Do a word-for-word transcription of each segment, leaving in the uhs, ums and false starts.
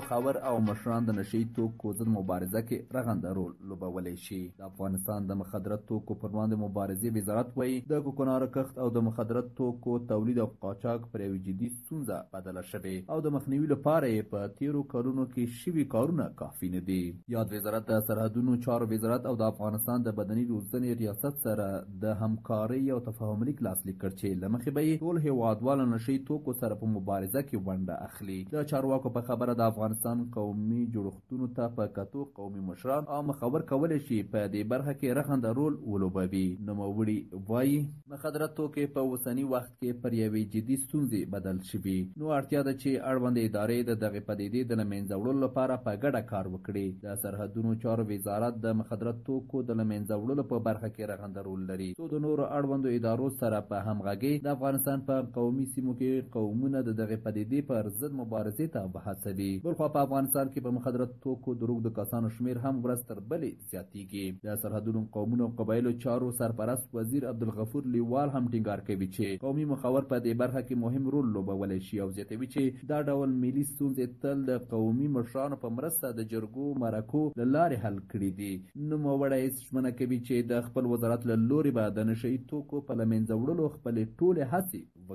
مخور او مشران د نشي توکو ضد مبارزه کې رغنده رول لوبولی شي. د افغانستان د مخدره توکو پر وړاندې مبارزې وزارت وایي د کوکنارو کښت او د مخدره توکو تولید او قاچاق پر یوه جدي ستونزه بدله شوې او د مخنیوي لپاره یې په تیرو کلونو کې شوي کارونه کافي نه دي. یاد وزارت د سرحدونو چارو وزارت او د افغانستان د بدني روزنې ریاست سره د همکارۍ او تفاهم لیک لاسلیک کړ چې له مخې به یې ټول هیوادوال نشي توکو سره په مبارزه کې ونډه اخلي. د چارواکو په خبره د افغانستان قومي جوړښتونو ته په کتو قومي مشران او مخور کولی شي په دې برخه کې رغنده رول ولوبوي. نوموړي وایي مخدره توکي په اوسني وخت کې پر یوې جدي ستونزې بدل شوي، نو اړتیا ده چې اړوندې ادارې د دغې پدیدې د له منځه وړلو لپاره په ګډه کار وکړي. د سرحدونو چارو وزارت د مخدره توکو د له منځه وړلو په برخه کې رغنده رول لري، څو د نورو اړوندو ادارو سره په همغږۍ د افغانستان په قومي سیمو کې قومونه د دغې پدیدې پر ضد مبارزې ته وهڅوي. بلخوا په افغانستان کې په مخدره توکو د روږدو کسانو شمیر هم ورځ تر بلې زیاتیږي. د سرحدونو قومونو او قبایلو چارو سرپرست وزیر عبدالغفور لیوال هم ټینګار کوي چې قومي مخور په دې برخه کې مهم رول لوبولی شي او زیاتوي چې دا ډول ملي ستونزې تل د قومي مشرانو په مرسته د جرګو مرکو له لارې حل کړي دي. نوموړی ژمنه کوي چې د خپل وزارت له لوري به د نشهیي توکو په له منځه وړلو خپلې ټولې هڅې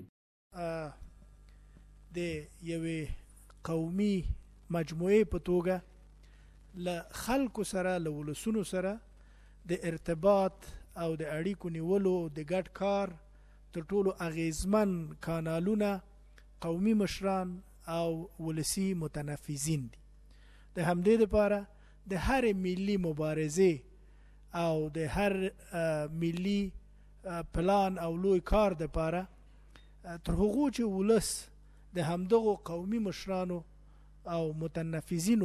وکړي. د یوې قومي مجموعې په توګه له خلکو سره له ولسونو سره د ارتباط او د اړیکو نیولو د ګډ کار تر ټولو اغیزمن کانالونه قومي مشران او ولسی متنفذین دي. د همدې لپاره د هر ملي مبارزې او د هر ملي پلان او لوی کار لپاره تر هغو چې ولس د همدغو قومي مشرانو او متنفذینو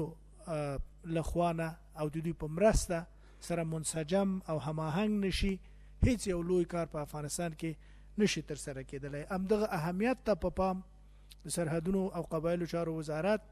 لخوانه او د دوی په مرسته سره منسجم او هماهنګ نشي، هیڅ یو لوی کار په افغانستان کې نشي تر سره کېدلی. همدغه اهمیت ته په پام د سرحدونو او قبایلو چارو وزارت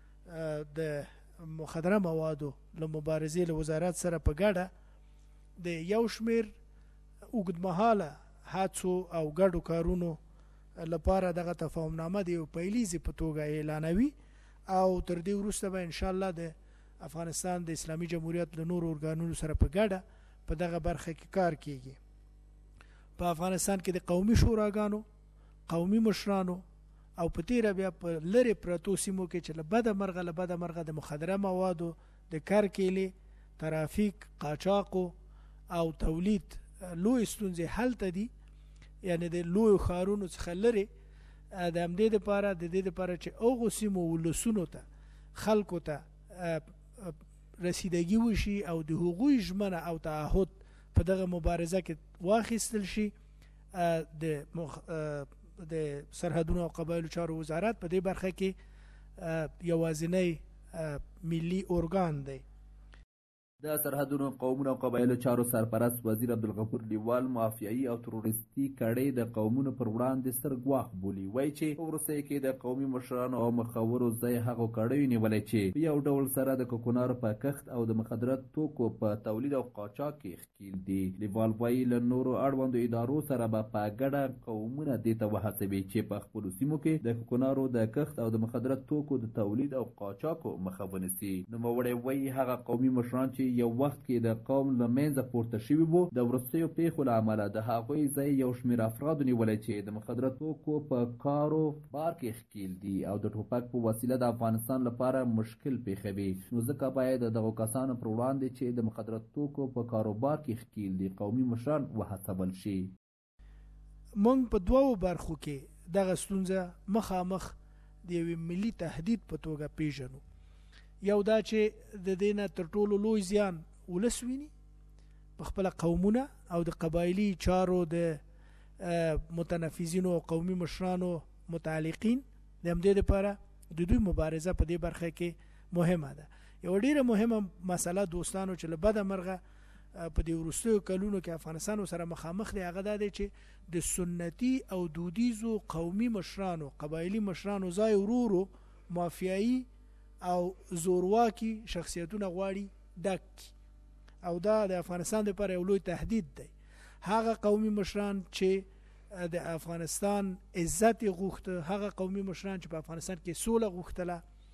د مخدره موادو له مبارزې له وزارت سره په ګډه د یو شمیر اوږدمهاله هڅو او ګډو کارونو لپاره دغه تفاهمنامه د یو پیلیزې په توګه اعلانوي او تر دې وروسته به انشاءالله د افغانستان د اسلامي جمهوریت له نورو ارګانونو سره په ګډه په دغه برخه کې کار کیږي. په افغانستان کې د قومي شوراګانو، قومي مشرانو او په تیره بیا په لرې پرتو سیمو کې چې له بده مرغه له بده مرغه د مخدره موادو د کرکیلې، ترافیک، قاچاقو او تولید لوی ستونزې هلته دي، یعنی د لوی ښارونو څخه لرې. د همدې دپاره د دې دپاره چې هغو سیمو ولسونو ته خلکو ته رسیدګي وشي او د هغوی ژمنه او تعهد په دغه مبارزه کې واخیستل شي، د د سرحدونو او قبایلو چارو وزارت په دې برخه کې یوازینی ملي ارګان دی. د سرحدونو قومونو او قبایلو چارو سرپرست وزیر عبدالغفور لیوال مافیایي او تروریستي کړۍ د قومونو پر وړاندې ستر ګواښ بولي. وایي چې په وروستیو کې د قومي مشرانو او مخورو ځای هغو کړیو نیولی چې په یو ډول سره د کوکنارو په کښت او د مخدره توکو په تولید او قاچاق کې ښکیل دي. لیوال وایي له نورو اړوندو ادارو سره به په ګډه قومونه دې ته وهڅوي چې په خپلو سیمو کې د کوکنارو د کښت او د مخدره توکو د تولید او قاچاقو مخه ونیسي. نوموړی وایي هغه قومي مشران چې یو وخت کې د قوم له منځه پورته شوي وو، د وروستیو پیښو له امله د هغوی ځای یو شمېر افرادو نیولی چې د مخدره توکو په کارو بار کې ښکیل دي او د ټوپک په وسیله د افغانستان لپاره مشکل پیښوي. نو ځکه باید د دغو کسانو پر وړاندې چې د مخدره توکو په کاروبار کې ښکیل دي قومي مشران وهڅول شي. موږ په دوو برخو کې دغه ستونزه مخامخ د یوې ملي تهدید په توګه پیژنو. یو دا چې د دې نه تر ټولو لوی زیان ولس ویني، په خپله قومونه او د قبایلي چارو د متنفذینو او قومي مشرانو متعلقین. د همدې لپاره د دوی مبارزه په دې برخه کې مهمه ده. یو ډیره مهمه مسله دوستانو چې له بده مرغه په دې وروستیو کلونو کې افغانستان سره مخامخ دی، هغه دا دی چې د سنتي او دودیزو قومي مشرانو، قبایلي مشرانو ځای ورو ورو مافیایي او زورواکي شخصیتونه غواړي ډک، او دا د افغانستان لپاره یو لوی تهدید دی. هغه قومي مشران چې د افغانستان عزت غوښته، هغه قومي مشران چې په افغانستان کې سوله غوښتله،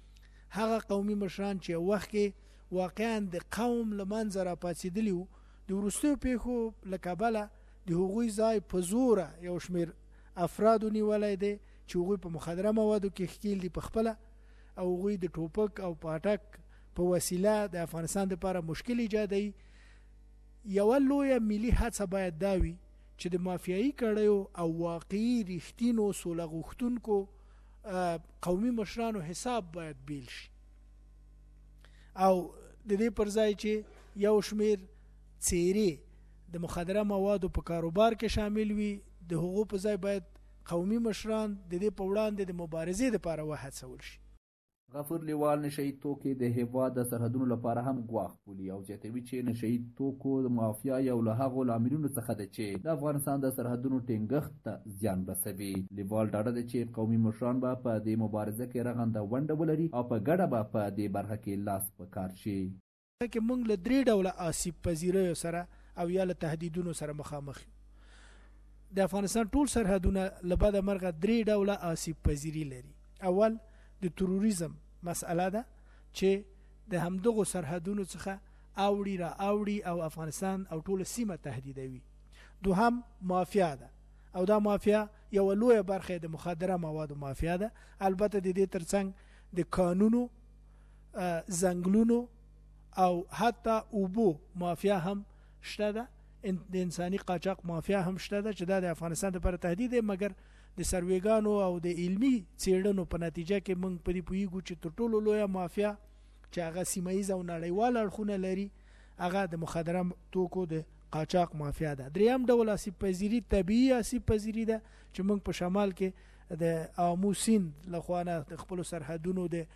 هغه قومي مشران چې وخت کې واقعا د قوم له منځه راپاڅېدلي وو د وروستیو پیښو له کبله د هغوی ځای په زوره یو شمېر افرادو نیولی دی چې هغوی په مخدره موادو کې ښکیل دي په خپله او هغوی د ټوپک او پاټک په وسیله د افغانستان دپاره مشکل ایجادوي. یوه لویه ملي هڅه باید دا وي چې د مافیایي کړیو او واقعي رښتینو سوله غوښتونکو قومي مشرانو حساب باید بیل شي او د دې پر ځای چې یو شمېر څیرې د مخدره موادو په کاروبار کې شامل وي د هغو په ځای باید قومي مشران د دې په وړاندې د مبارزې لپاره وهڅول شي. غفور لیوال نشئی توکي د هیواد د سرحدونو لپاره هم ګواښ بولي او زیاتوي چې نشئی توکو د مافیا یو له هغو لاملونو څخه ده چې د افغانستان د سرحدونو ټینګښت ته زیان رسوي. لیوال ډاډه ده چې قومي مشران به په دې مبارزه کې رغنده ونډه ولري او په ګډه به په دې برخه کې لاس په کار شي. که موږ له درې ډوله آسیب پذیریو سره او یا له تهدیدونو سره مخامخ یو. د افغانستان ټول سرحدونه له بده مرغه درې ډوله آسیب پذیری لري. اول د تروریزم مسئله ده چې د همدغو سرحدونو څخه اوړي را اوړي او افغانستان او ټول سیمه تهدیدوي. دوهم مافیا ده او دا مافیا یو لویه برخه د مخدره موادو مافیا ده. البته د دې ترڅنګ د قانونو زنګلونو او حتی اوبو مافیا هم شته ده. د انساني قاچاق مافیا هم شته ده چې دا د افغانستان لپاره تهدید دی. مګر د سروېګانو او د علمي څېړنو په نتیجه کې موږ په دې پوهیږو چې تر ټولو لویه مافیا چې هغه سیمه ییز او نړیوال اړخونه لري هغه د مخدره توکو د قاچاق مافیا ده. دریم ډول آسیب پذیري طبیعي آسیب پذیري ده چې موږ په شمال کې د آمو سیند له خوا نه د خپلو سرحدونو د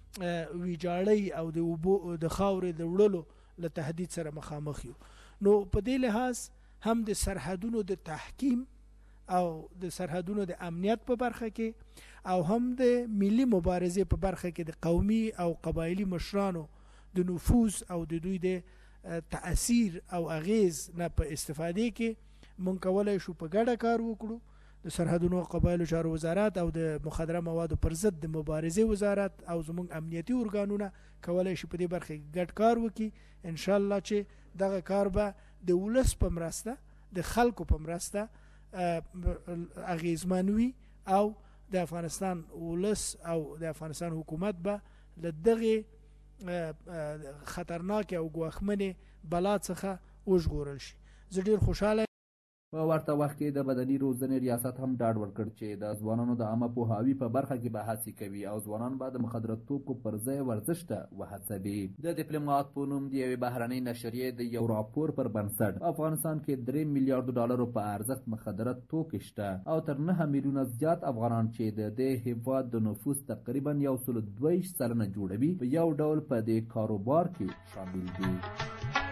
ویجاړۍ او د اوبو د خاورې د وړلو له تهدید سره مخامخ یو. نو په دې لحاظ هم د سرحدونو د تحکیم او د سرحدونو د امنیت په برخه کې او هم د ملي مبارزې په برخه کې د قومي او قبایلی مشرانو د نفوذ او د دوی د تأثیر او اغیز نه په استفادې کې مونږ کولای شو په ګډه کار وکړو. د سرحدونو او قبایلو چارو وزارت او د مخدره موادو پر ضد د مبارزې وزارت او زموږ امنیتي ارګانونه کولای شي په دې برخه کې ګډ کار وکړي. ان شاء الله چې دغه کار به د ولس په مرسته د خلکو په مرسته اغیزمنوي او د افغانستان ولس او د افغانستان حکومت به له دغه خطرناک او ګواښمنې بلا څخه وژغورل شي. زه ډېر خوشحاله په ورته وخت کې د بدني روزنې ریاست هم ډاډ ورکړ چې د ځوانانو د عامه پوهاوي په برخه کې به هڅې کوي او ځوانان به د مخدره توکو پر ځای ورزش ته وهڅوي. د ډیپلومات په نوم د یوې بهرنۍ نشریې د یو راپور پر بنسټ افغانستان کې درې میلیارډ ډالرو په ارزښت مخدره توکي شته او تر نهه میلیونه زیات افغانان چې د دې هیواد د نفوس تقریبا یو سل دوه ویشت سلنه جوړوي په یو ډول په دې کاروبار کې شامل دي.